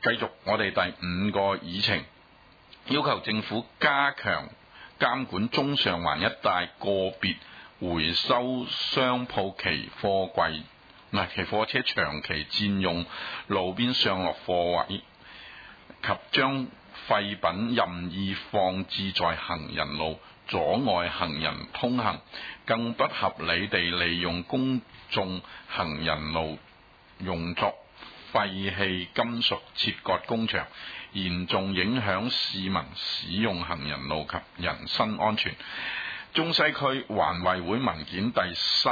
繼續我哋第5個議程，要求政府加強監管中上環一帶個別回收商鋪期貨櫃、期貨車長期佔用路邊上落貨位，及將廢品任意放置在行人路，阻礙行人通行，更不合理地利用公眾行人路用作廢棄金屬切割工場，嚴重影響市民使用行人路及人身安全。中西區環衛會文件第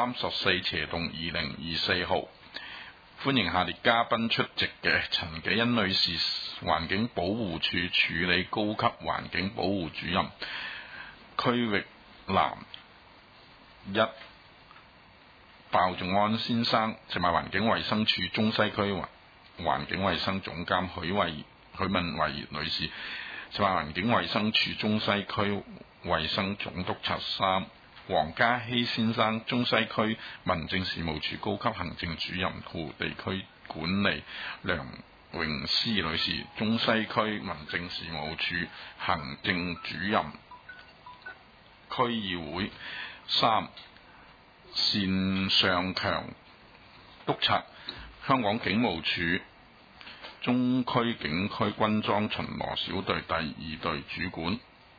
34/2024號，歡迎下列嘉賓出席嘅：陳紀欣女士，環境保護署處理高級環境保護主任；區域南1鮑仲安先生，食物環境衛生署中西區環境衛生總監許文惠女士，食物環境衛生署中西區衛生總督察3；黃家熙先生，中西區民政事務處高級行政主任和地區管理；梁詠詩女士，中西區民政事務處行政主任。區議會3，單尚強督察，香港警務處中區警區軍裝巡邏小隊第2隊主管；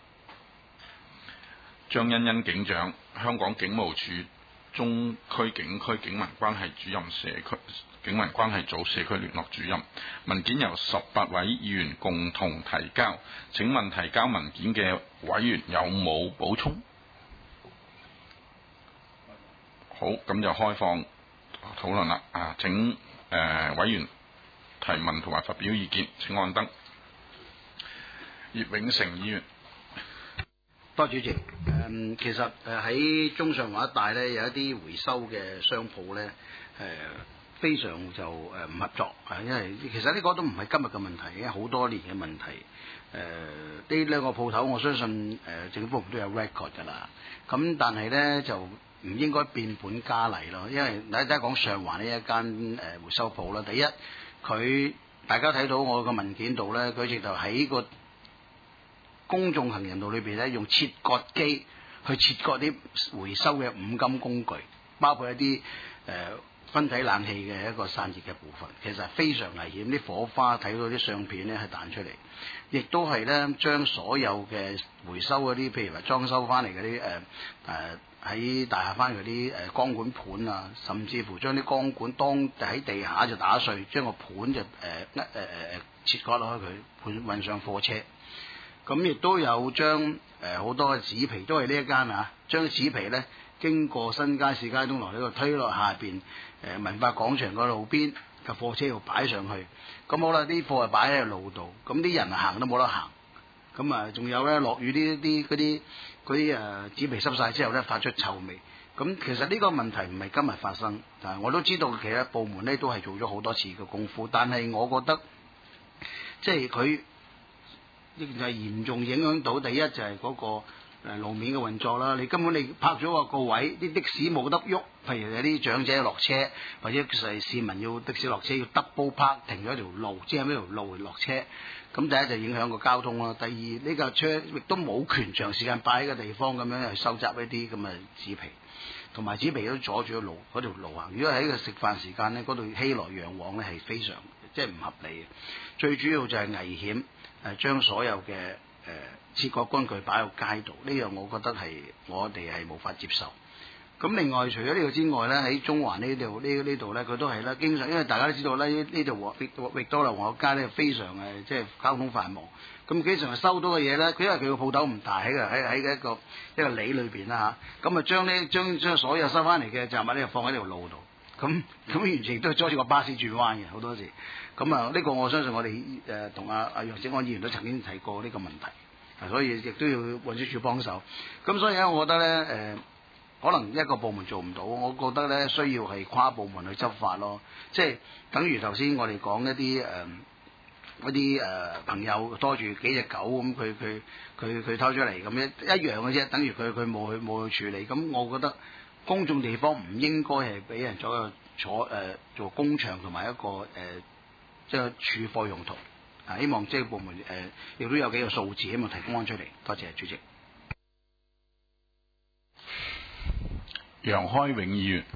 張欣欣警長，香港警務處中區警區警民關係主任警民關係組社區聯絡主任。文件由18位議員共同提交，請問提交文件嘅委員有冇補充？好，咁就開放討論啦。請委員提問同埋發表意見，請按燈。葉永成議員。 多謝主席。其實喺中上環一帶咧，有一啲回收嘅商鋪咧，非常就唔合作，因為其實呢個都唔係今日嘅問題，已經好多年嘅問題。呢兩個鋪頭，我相信政府都有 record 㗎啦。咁但係咧就唔應該變本加厲咯，因為大家講上環呢一間回收鋪啦，第一佢大家睇到我個文件度咧，佢直頭喺個公眾行人道裏邊咧，用切割機去切割啲回收嘅五金工具，包括一啲分體冷氣嘅一個散熱嘅部分，其實非常危險。啲火花睇到啲相片咧係彈出嚟，亦都係咧將所有嘅回收嗰啲，譬如話裝修翻嚟嗰啲喺大廈翻嗰啲光管盤啊，甚至乎將啲光管當喺地下就打碎，將個盤就切割落去佢，盤運上貨車。咁亦都有將好多嘅紙皮，都係呢一間將紙皮咧經過新街市街東樓呢度推落下邊文化廣場個路邊嘅貨車度擺上去。咁好啦，啲貨啊擺喺路度，咁啲人行都冇得行。咁仲有咧落雨嗰啲紙皮濕晒之後咧發出臭味。咁其實呢個問題唔係今日發生，但係我都知道其他部門咧都係做咗好多次嘅功夫，但係我覺得即係佢亦就係嚴重影響到，第一就係嗰個路面嘅運作啦。你根本你拍咗個位，啲的士冇得喐，譬如有啲長者落車，或者係市民要的士落車要 double park 停咗一條路，即係喺呢條路落車。咁第一就影響個交通啦。第二呢架車亦都冇權長時間擺喺個地方咁樣去收集一啲咁嘅紙皮，同埋紙皮都阻住嗰條路行。如果喺個食飯時間咧，嗰度熙來攘往咧係非常即係唔合理嘅。最主要就係危險。將所有嘅切割工具擺喺街度，呢樣我覺得係我哋係無法接受。咁另外除咗呢個之外咧，喺中環呢度咧，佢都係啦，經常因為大家都知道咧，呢度域多利皇后街咧非常即係交通繁忙。咁經常係收到嘅嘢咧，因為佢個鋪頭唔大，喺一個里裏邊啦嚇，咁將所有收翻嚟嘅雜物咧放喺呢條路度。咁完全都阻住個巴士轉彎嘅好多時。咁呢個我相信我哋同阿楊子安議員都曾經提過呢個問題，所以亦都要運輸署幫手。咁所以咧，我覺得咧可能一個部門做唔到，我覺得咧需要係跨部門去執法咯。即係等於頭先我哋講一啲朋友拖住幾隻狗咁，佢偷出嚟咁一樣嘅啫，等於佢冇去處理。咁我覺得公眾地方唔應該係俾人做工場同埋一個即係儲貨用途。 希望即係部門亦都有幾個數字，希望提供翻出嚟。多謝主席。 楊開永議員。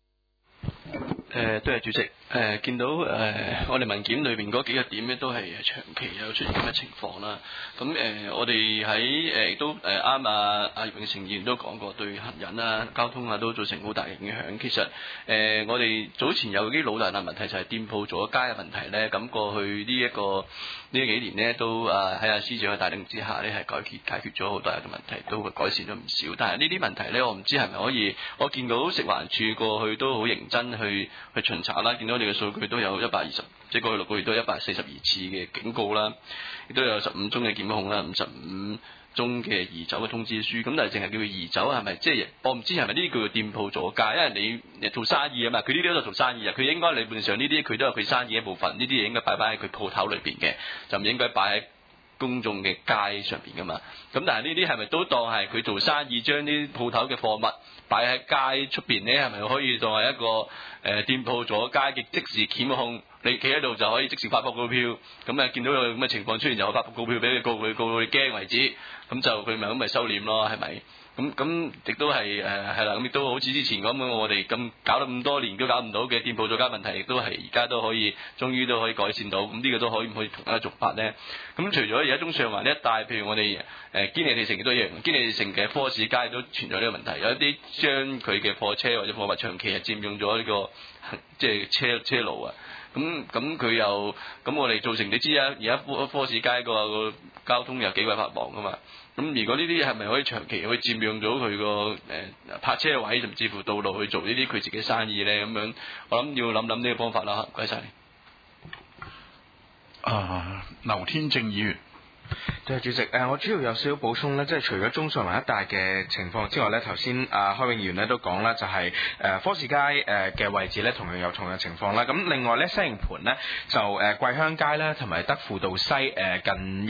多謝主席。見到我哋文件裏邊嗰幾個點咧，都係長期有出現咁嘅情況啦。咁我哋喺亦都啱葉永成議員都講過，對行人啊、交通啊都造成好大嘅影響。其實我哋早前有啲老大難問題，就係店鋪阻街嘅問題咧。咁過去呢幾年呢，都喺阿司長嘅帶領之下咧，係解決咗好多嘅問題，都改善咗唔少。但係呢啲問題咧，我唔知係咪可以，我見到食環署過去都好認真去巡查啦，見到我哋嘅數據都有120，即係過去6個月都有142次嘅警告啦，亦都有15宗嘅檢控啦，55宗嘅移走嘅通知書。咁但係淨係叫佢移走係咪？即係我唔知係咪呢啲叫做店鋪阻街，因為你做生意啊嘛，佢呢啲都做生意啊，佢應該理論上呢啲佢都有佢生意一部分，呢啲嘢應該擺喺佢鋪頭裏邊嘅，就唔應該擺喺公眾嘅街上邊噶嘛。咁但係呢啲係咪都當係佢做生意，將啲鋪頭嘅貨物擺喺街出邊呢？係咪可以當係一個店鋪阻街嘅即時檢控？你企喺度就可以即時發布告票，咁見到有咁嘅情況出現，就發布告票俾佢告佢驚為止，咁就佢咪收斂咯，係咪？咁亦都係係啦，咁亦都好似之前咁，我哋咁搞咗咁多年都搞唔到嘅店鋪阻街問題，亦都係而家都可以，終於都可以改善到。咁呢個都可以唔可以同一個做法咧？咁除咗而家中上環呢一帶，譬如我哋堅尼地城亦都一樣，堅尼地城嘅科市街都存在呢個問題，有一啲將佢嘅貨車或者貨物長期係佔用咗呢個即係車路啊。咁佢又咁我哋造成你知啊，而家科市街個交通有幾位繁忙噶嘛。咁如果呢啲係咪可以長期去佔用咗佢個泊車位，甚至乎道路去做呢啲佢自己生意咧？咁樣我諗要諗呢個方法啦。唔該晒。 劉天正議員。 對，主席，我主要有少少補充咧，即係除咗中上環一帶嘅情況之外咧，頭先開永議員咧都講啦，就係科士街嘅位置咧同樣有同樣情況啦。咁另外咧西營盤咧就桂香街咧同埋德輔道西近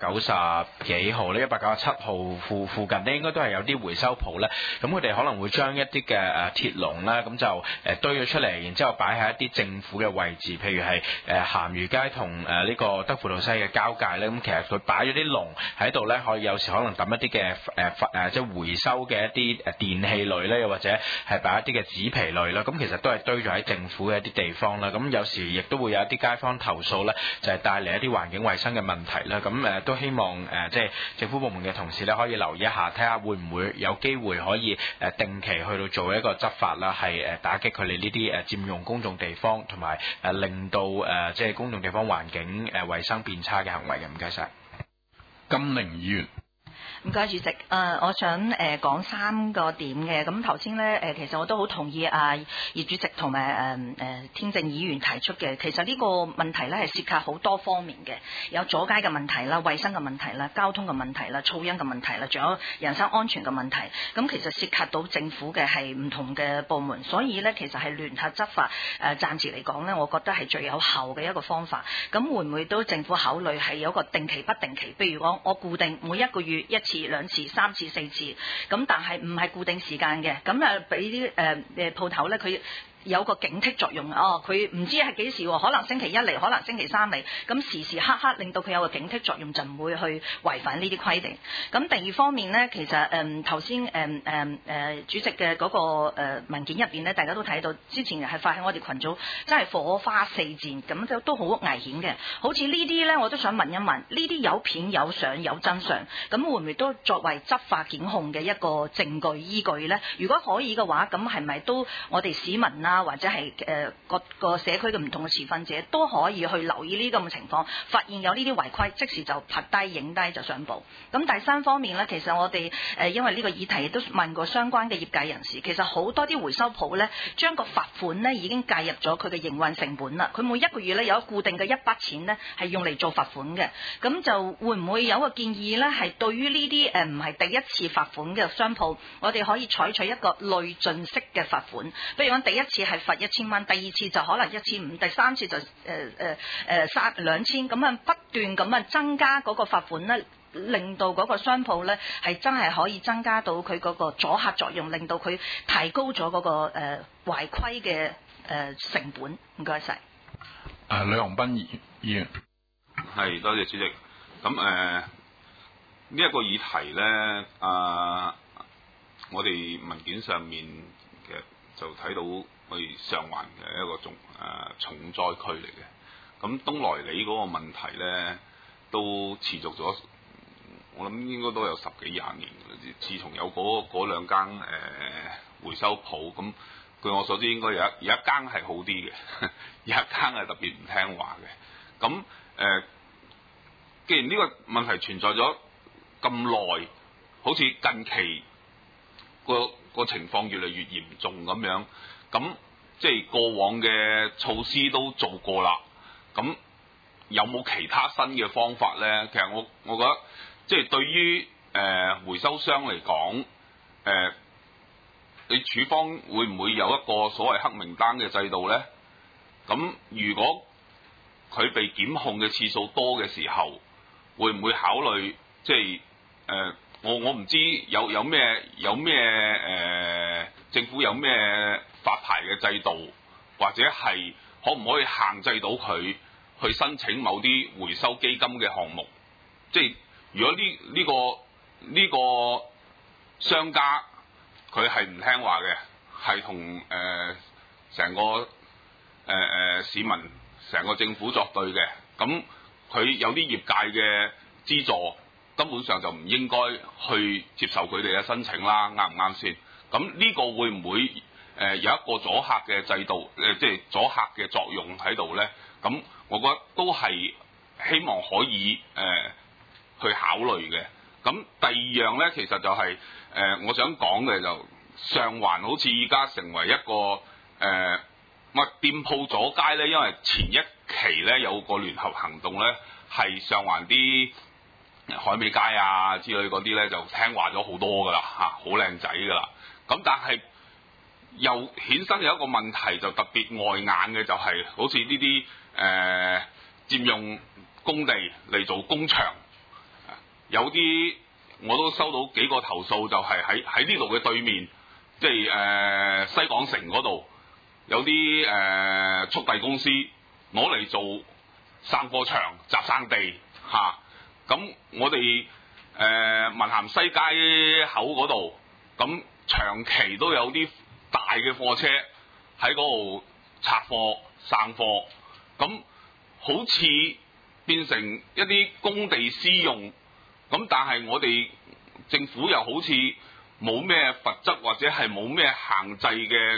190幾號咧197號附近咧應該都係有啲回收鋪咧，咁佢哋可能會將一啲嘅鐵籠啦咁就堆咗出嚟，然之後擺喺一啲政府嘅位置，譬如係鹹魚街同呢個德輔道西嘅交界咧，咁其實佢擺咗啲籠喺度咧，有時可能抌一啲嘅即係回收嘅一啲電器類咧，又或者係擺一啲嘅紙皮類啦。咁其實都係堆咗喺政府嘅一啲地方啦。咁有時亦都會有一啲街坊投訴咧，就係帶嚟一啲環境衛生嘅問題啦。咁都希望即係政府部門嘅同事咧，可以留意一下，睇下會唔會有機會可以定期去到做一個執法啦，係打擊佢哋呢啲佔用公眾地方同埋令到即係公眾地方環境衛生變差嘅行為嘅。唔該晒。 金玲議員。 唔該，主席。我想講3個點嘅。咁頭先咧其實我都好同意葉主席同埋天正議員提出嘅。其實呢個問題咧係涉及好多方面嘅，有阻街嘅問題啦、衛生嘅問題啦、交通嘅問題啦、噪音嘅問題啦，仲有人身安全嘅問題。咁其實涉及到政府嘅係唔同嘅部門，所以咧其實係聯合執法。暫時嚟講咧，我覺得係最有效嘅一個方法。咁會唔會都政府考慮係有一個定期不定期？譬如講我固定每1個月1次、2次、3次、4次，咁但係唔係固定時間嘅，咁俾啲鋪頭咧佢有個警惕作用。佢唔知係幾時，可能星期1嚟，可能星期3嚟，咁時時刻刻令到佢有個警惕作用，就唔會去違反呢啲規定。咁第二方面呢，其實頭先主席嘅嗰個文件入邊呢，大家都睇到之前係發喺我哋群組，真係火花四濺，咁都好危險嘅。好似呢啲呢，我都想問一問，呢啲有片有相有真相，咁會唔會都作為執法檢控嘅一個證據依據呢？如果可以嘅話，咁係咪都我哋市民啊，或者係個社區嘅唔同嘅持份者都可以去留意呢咁嘅情況，發現有呢啲違規，即時就拍低影低就上報。咁第3方面呢，其實我哋因為呢個議題都問過相關嘅業界人士，其實好多啲回收鋪呢，將個罰款呢已經介入咗佢嘅營運成本啦。佢每1個月呢有固定嘅一筆錢呢係用嚟做罰款嘅。咁就會唔會有個建議呢？係對於呢啲唔係第一次罰款嘅商鋪，我哋可以採取一個累進式嘅罰款，比如講第一次係罰1000蚊，第2次就可能1500，第3次就2000，咁不斷咁增加嗰個罰款咧，令到嗰個商鋪咧係真係可以增加到佢嗰個阻嚇作用，令到佢提高咗嗰個違規嘅成本。唔該晒。 梁宏斌議員。 係多謝主席。咁呢一個議題咧，我哋文件上面其實就睇到我哋上環嘅一個重災區嚟嘅。咁東來里嗰個問題咧，都持續咗，我諗應該都有10幾20年嘅啦。自從有嗰兩間回收鋪，咁據我所知應該有一間係好啲嘅，有一間係特別唔聽話嘅。咁既然呢個問題存在咗咁耐，好似近期個情況越嚟越嚴重咁樣，咁即係過往嘅措施都做過啦，咁有冇其他新嘅方法咧？其實我覺得即係對於回收商嚟講，你處方會唔會有一個所謂黑名單嘅制度咧？咁如果佢被檢控嘅次數多嘅時候，會唔會考慮即係我唔知有咩政府有咩發牌嘅制度，或者係可唔可以限制到佢去申請某啲回收基金嘅項目？即係如果呢個商家佢係唔聽話嘅，係同成個市民成個政府作對嘅，咁佢有啲業界嘅資助，根本上就唔應該去接受佢哋嘅申請啦，啱唔啱先？咁呢個會唔會有一個阻嚇嘅制度，即係阻嚇嘅作用喺度咧？咁我覺得都係希望可以去考慮嘅。咁第二樣咧，其實就係我想講嘅就上環好似而家成為一個店鋪阻街咧，因為前一期咧有個聯合行動咧，係上環啲海味街啊之類嗰啲咧就聽話咗好多噶啦嚇，好靚仔噶啦。咁但係又衍生有一個問題，就特別礙眼嘅就係好似呢啲佔用工地嚟做工場，有啲我都收到幾個投訴，就係喺呢度嘅對面，即係西港城嗰度有啲速遞公司攞嚟做生貨場、集生地嚇。咁我哋文咸西街口嗰度，咁長期都有啲大嘅貨車喺嗰度拆貨、生貨，咁好似變成一啲工地私用，咁但係我哋政府又好似冇咩罰則或者係冇咩限制嘅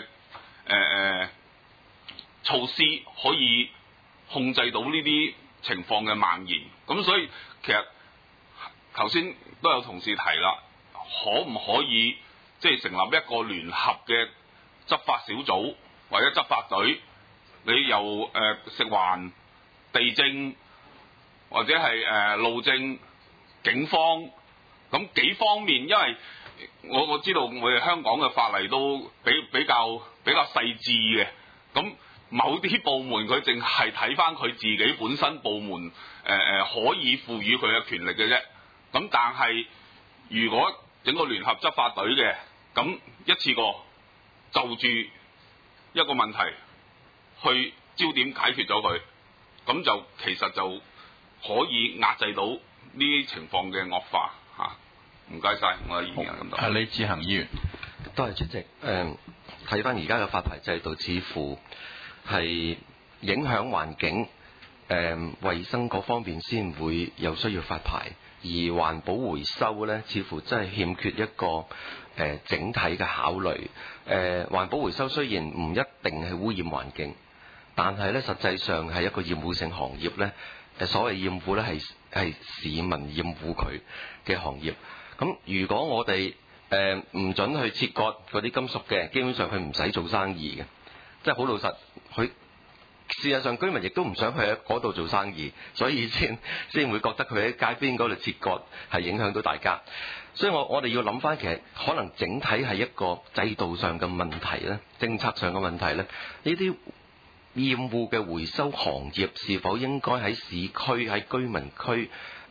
措施可以控制到呢啲情況嘅蔓延。咁所以其實頭先都有同事提啦，可唔可以即係成立一個聯合嘅執法小組或者執法隊？你由食環、地政或者係路政、警方，咁幾方面，因為我知道我哋香港嘅法例都比較細緻嘅，咁某啲部門佢淨係睇翻佢自己本身部門可以賦予佢嘅權力嘅啫。咁但係如果整個聯合執法隊嘅，咁一次過就住一個問題去焦點解決咗佢，咁就其實就可以壓制到呢啲情況嘅惡化嚇。唔該晒，我嘅意見咁多。 李志恒議員， 多謝主席。睇翻而家嘅發牌制度，似乎係影響環境、衞生各方面先會有需要發牌，而環保回收呢，似乎真係欠缺一個整體嘅考慮。環保回收雖然唔一定係污染環境，但係呢實際上係一個厭惡性行業呢。所謂厭惡呢係市民厭惡佢嘅行業。咁如果我哋唔準去切割嗰啲金屬嘅，基本上佢唔使做生意嘅，即係好老實。佢事實上居民亦都唔想去喺嗰度做生意，所以先會覺得佢喺街邊嗰度切割係影響到大家。所以我哋要諗翻，其實可能整體係一個制度上嘅問題咧，政策上嘅問題咧。呢啲厭惡嘅回收行業是否應該喺市區、喺居民區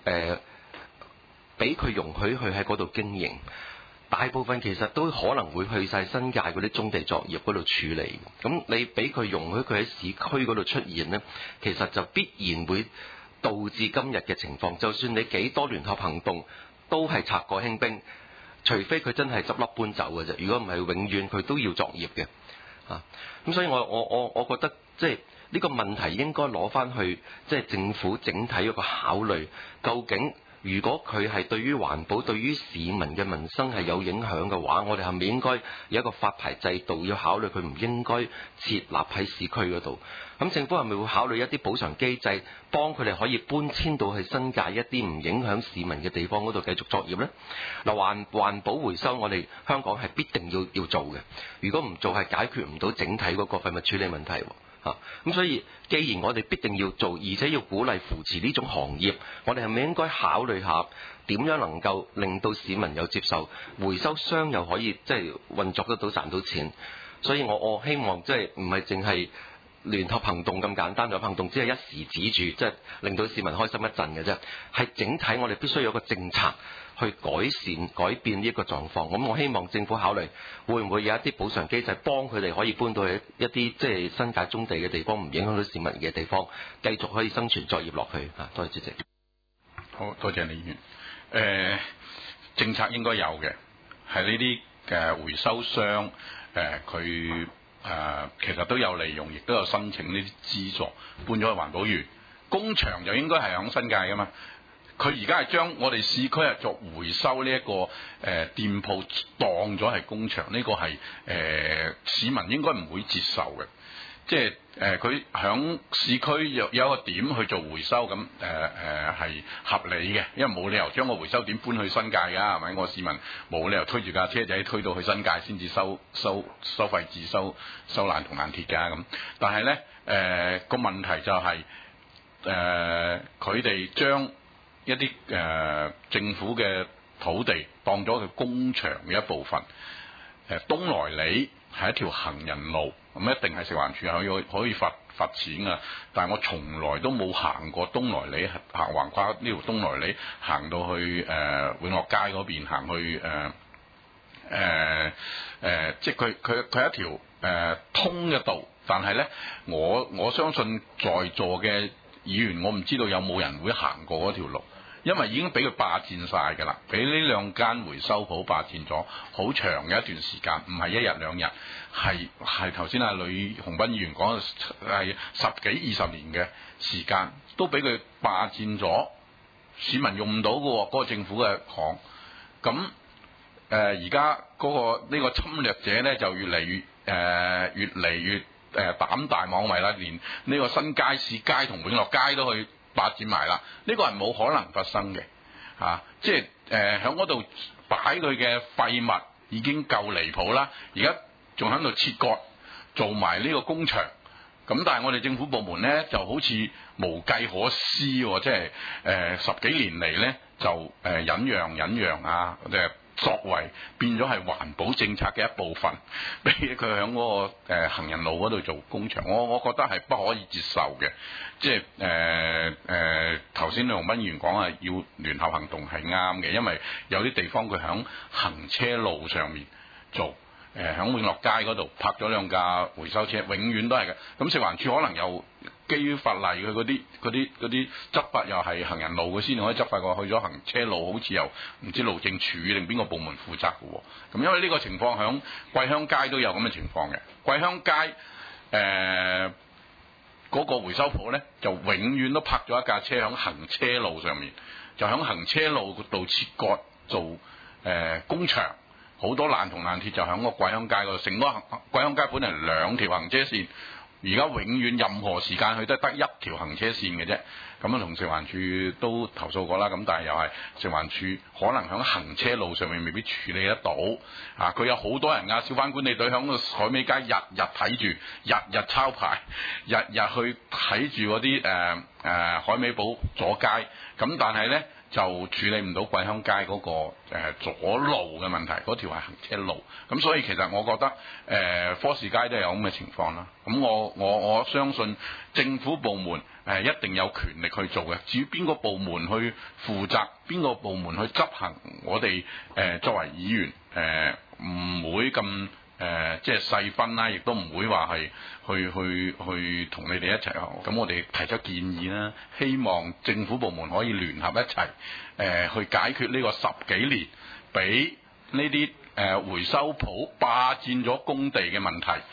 俾佢容許去喺嗰度經營？大部分其實都可能會去晒新界嗰啲棕地作業嗰度處理。咁你俾佢容許佢喺市區嗰度出現呢，其實就必然會導致今日嘅情況。就算你幾多聯合行動，都係拆過輕兵，除非佢真係執笠搬走嘅啫。如果唔係，永遠佢都要作業嘅。咁所以我覺得即係呢個問題應該攞翻去即係政府整體一個考慮，究竟如果佢係對於環保、對於市民嘅民生係有影響嘅話，我哋係咪應該有一個發牌制度，要考慮佢唔應該設立喺市區嗰度？咁政府係咪會考慮一啲補償機制，幫佢哋可以搬遷到去新界一啲唔影響市民嘅地方嗰度繼續作業呢？嗱，環保回收我哋香港係必定要做嘅，如果唔做係解決唔到整體嗰個廢物處理問題。咁所以，既然我哋必定要做，而且要鼓勵扶持呢種行業，我哋係咪應該考慮下點樣能夠令到市民有接受，回收商又可以即係運作得到賺到錢？所以我希望即係唔係淨係聯合行動咁簡單，聯合行動只係一時止住，即係令到市民開心一陣嘅啫。係整體我哋必須有個政策去改變呢一個狀況。咁我希望政府考慮會唔會有一啲補償機制，幫佢哋可以搬到去一啲即係新界棕地嘅地方，唔影響到市民嘅地方，繼續可以生存作業落去。多謝主席。 好多謝李議員。政策應該有嘅，係呢啲嘅回收商佢其實都有利用，亦都有申請呢啲資助搬咗去環保園。工場就應該係響新界噶嘛。佢而家係將我哋市區係作回收呢一個店鋪當咗係工場，呢個係市民應該唔會接受嘅。即係佢響市區有一個點去做回收，咁係合理嘅，因為冇理由將個回收點搬去新界㗎，係咪？我市民冇理由推住架車仔推到去新界先至收廢紙、收爛銅爛鐵㗎咁。但係咧個問題就係佢哋將一啲政府嘅土地當咗佢工場嘅一部分。東來里係一條行人路，咁一定係食環署可以罰錢㗎。但係我從來都冇行過東來里，行橫跨呢條東來里，行到去永樂街嗰邊，行去即係佢係一條通嘅道。但係咧，我相信在座嘅議員，我唔知道有冇人會行過嗰條路。因為已經俾佢霸佔晒㗎啦，俾呢兩間回收鋪霸佔咗好長嘅一段時間，唔係一日兩日，係頭先阿呂鴻彬議員講係10幾20年嘅時間，都俾佢霸佔咗，市民用唔到嘅喎，嗰個政府嘅行。咁而家呢個侵略者咧就越嚟越膽大妄為啦，連呢個新街市街同永樂街都去霸佔埋啦，呢個係冇可能發生嘅，即係喺嗰度擺佢嘅廢物已經夠離譜啦，而家仲喺度切割做埋呢個工場，咁但係我哋政府部門咧就好似無計可施喎，即係10幾年嚟咧就忍讓啊，即係作為變咗係環保政策嘅一部分，俾佢喺嗰個行人路嗰度做工場，我覺得係不可以接受嘅。即係頭先洪斌議員講係要聯合行動係啱嘅，因為有啲地方佢喺行車路上面做，喺永樂街嗰度泊咗兩架回收車，永遠都係嘅。咁食環署可能又基於法例，佢嗰啲執法又係行人路嘅先可以執法過，去咗行車路好似又唔知路政署定邊個部門負責嘅喎。咁因為呢個情況喺桂香街都有咁嘅情況嘅，桂香街嗰個回收鋪咧就永遠都泊咗一架車喺行車路上面，就喺行車路度切割做工場，好多爛銅爛鐵就喺個桂香街嗰度，成個桂香街本嚟2條行車線。而家永遠任何時間佢都得1條行車線嘅啫，咁啊同食環署都投訴過啦，咁但係又係食環署可能喺行車路上面未必處理得到，佢有好多人小販管理隊喺個海味街日日睇住，日日抄牌，日日去睇住嗰啲海味鋪阻街，咁但係咧就處理唔到桂香街嗰個阻路嘅問題，嗰條係行車路，咁所以其實我覺得科士街都有咁嘅情況啦。咁我相信政府部門一定有權力去做嘅。至於邊個部門去負責，邊個部門去執行，我哋作為議員唔會咁即係細分啦，亦都唔會話係去同你哋一齊學。咁我哋提出建議啦，希望政府部門可以聯合一齊去解決呢個10幾年俾呢啲回收鋪霸佔咗工地嘅問題。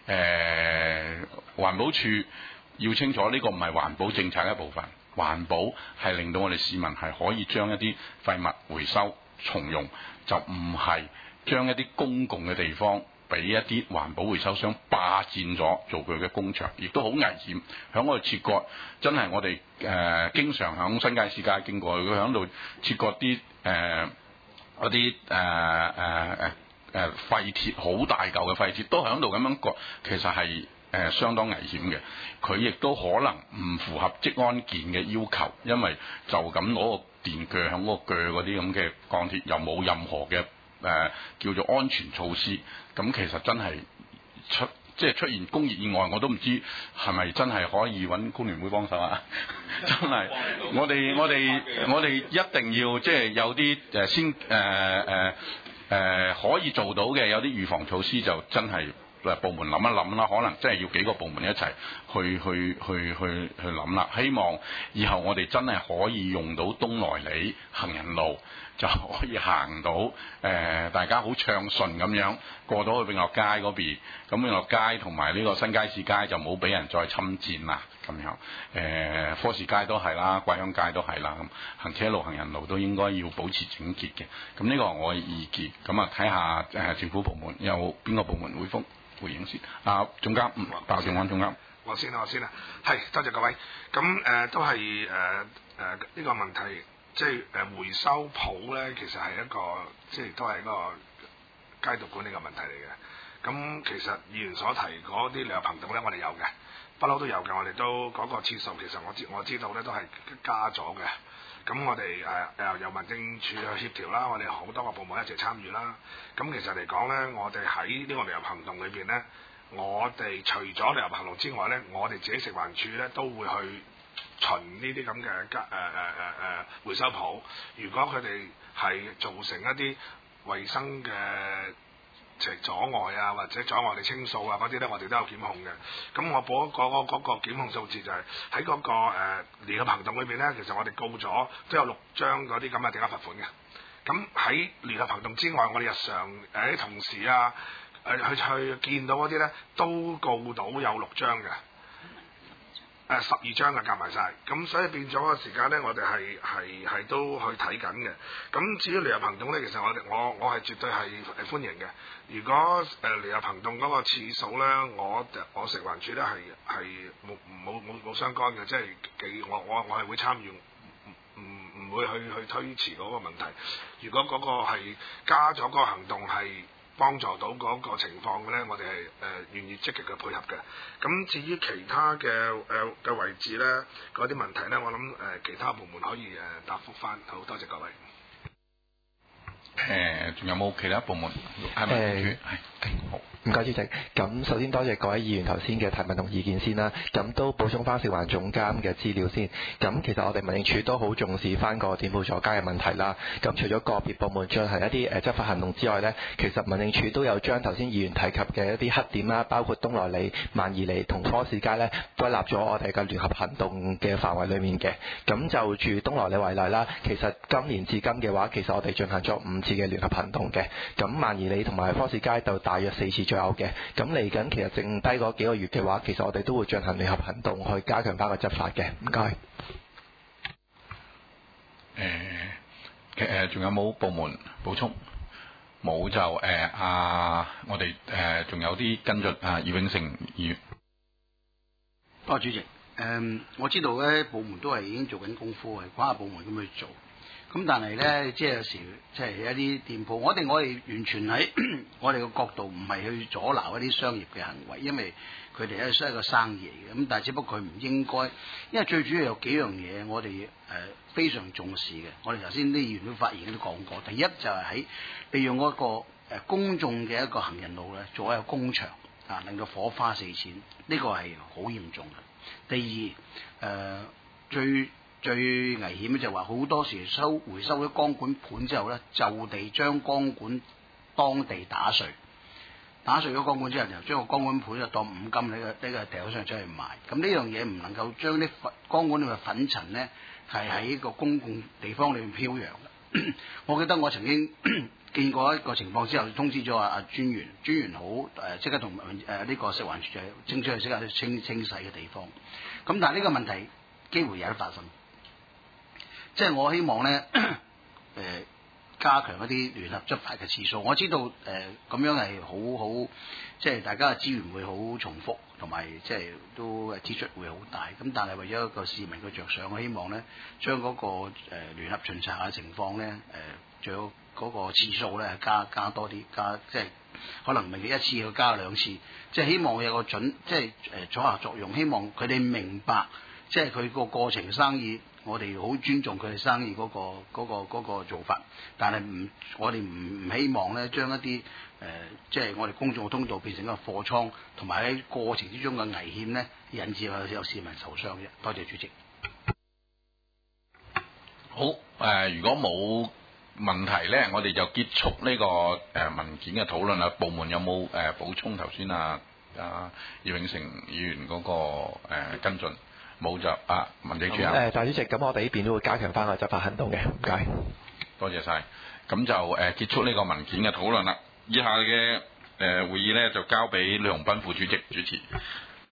環保署要清楚呢個唔係環保政策嘅一部分，環保係令到我哋市民係可以將一啲廢物回收重用，就唔係將一啲公共嘅地方俾一啲環保回收商霸佔咗做佢嘅工場，亦都好危險。響嗰度切割，真係我哋經常響新界市街經過，佢響度切割啲嗰啲廢鐵，好大嚿嘅廢鐵都響度咁樣割，其實係相當危險嘅。佢亦都可能唔符合職安健嘅要求，因為就咁攞個電鋸響嗰個鋸嗰啲咁嘅鋼鐵，又冇任何嘅叫做安全措施。咁其實真係即係出現工業意外，我都唔知係咪真係可以揾工聯會幫手啊！真係，我哋一定要即係有啲先可以做到嘅，有啲預防措施就真係部門諗一諗啦，可能真係要幾個部門一齊去諗啦。希望以後我哋真係可以用到東來里行人路，就可以行到大家好暢順咁樣過到去永樂街嗰邊，咁永樂街同埋呢個新街市街就冇俾人再侵佔啦咁樣。科士街都係啦，桂香街都係啦，咁行車路行人路都應該要保持整潔嘅。咁呢個係我嘅意見。咁啊睇下政府部門有邊個部門回應先。總監，白正安總監。 我先啦，係多謝各位。咁都係呢個問題。即係回收鋪咧，其實係一個即係都係一個街道管理嘅問題嚟嘅。咁其實議員所提嗰啲旅遊行動咧，我哋有嘅，不嬲都有嘅。我哋都嗰個次數，其實我知道咧都係加咗嘅。咁我哋由民政處去協調啦，我哋好多個部門一齊參與啦。咁其實嚟講咧，我哋喺呢個旅遊行動裏邊咧，我哋除咗旅遊行動之外咧，我哋自己食環署咧都會去巡呢啲咁嘅回收鋪，如果佢哋係造成一啲衞生嘅阻礙啊，或者阻礙我哋清掃啊嗰啲咧，我哋都有檢控嘅。咁我報嗰個檢控數字就係喺嗰個聯合行動裏邊咧，其實我哋告咗都有6張嗰啲咁嘅定額罰款嘅。咁喺聯合行動之外，我哋日常啲同事啊去見到嗰啲咧，都告到有6張嘅。12張嘅夾埋晒，咁所以變咗個時間咧，我哋係都去睇緊嘅。咁至於旅遊行動咧，其實我係絕對係歡迎嘅。如果旅遊行動嗰個次數咧，我食環署咧係冇相干嘅，即係我係會參與，唔會去推遲嗰個問題。如果嗰個係加咗嗰個行動係幫助到嗰個情況嘅咧，我哋係願意積極嘅配合嘅。咁至於其他嘅位置咧，嗰啲問題咧，我諗其他部門可以答覆翻。好多謝各位。 仲有冇其他部門？係好。 唔該主席，咁首先多謝各位議員頭先嘅提問同意見先啦，咁都補充翻食環總監嘅資料先。咁其實我哋民政處都好重視翻個店鋪阻街嘅問題啦。咁除咗個別部門進行一啲執法行動之外呢，其實民政處都有將頭先議員提及嘅一啲黑點啦，包括東來里、萬宜里同科士街呢，歸納咗我哋嘅聯合行動嘅範圍裡面嘅。咁就住東來里為例啦，其實今年至今嘅話，其實我哋進行咗5次嘅聯合行動嘅。咁萬宜里同埋科士街就大約4次左右嘅。咁嚟緊其實剩低嗰幾個月嘅話，其實我哋都會進行聯合行動去加強翻個執法嘅。唔該。 仲有冇部門補充？冇就我哋仲有啲跟進葉永成議員。 主席，我知道咧部門都係已經做緊功夫，係跨部門咁去做。咁但係咧，即係有時即係一啲店鋪，我哋完全喺我哋個角度唔係去阻撓一啲商業嘅行為，因為佢哋係一個生意嚟嘅。咁但係只不過佢唔應該，因為最主要有幾樣嘢我哋非常重視嘅。我哋頭先啲議員都發言都講過，第一就係喺利用嗰個公眾嘅一個行人路咧，做一個工場啊，令到火花四濺，呢個係好嚴重嘅。第二最危險嘅就係話好多時回收咗鋼管盤之後咧，就地將鋼管當地打碎。 打碎咗光管之後，就將個光管盤就當五金呢個掉上出去賣。咁呢樣嘢唔能夠將啲光管裏嘅粉塵咧係喺個公共地方裏面飄揚嘅。我記得我曾經見過一個情況之後，通知咗阿專員好即刻同呢個食環署就清出去即刻清洗嘅地方。咁但係呢個問題機會有得發生，即係我希望咧加強一啲聯合執法嘅次數。我知道咁樣係好，即係大家嘅資源會好重複，同埋即係都支出會好大。咁但係為咗一個市民嘅着想，我希望咧將嗰個聯合巡查嘅情況咧仲有嗰個次數咧加多啲，即係可能唔係一次要加兩次，即係希望有個即係阻嚇作用，希望佢哋明白，即係佢個過程生意。我哋好尊重佢哋生意嗰個做法，但係我哋唔希望咧將一啲即係我哋公眾嘅通道變成一個貨倉，同埋喺過程之中嘅危險咧，引致有市民受傷啫。多謝主席。 好如果冇問題咧，我哋就結束呢個文件嘅討論啦。部門有冇補充頭先葉永成議員嗰個跟進？冇就民政處大主席，咁我哋呢邊都會加強翻個執法行動嘅，唔該。 多謝晒，咁就結束呢個文件嘅討論啦。以下嘅會議咧就交俾呂鴻斌副主席主持。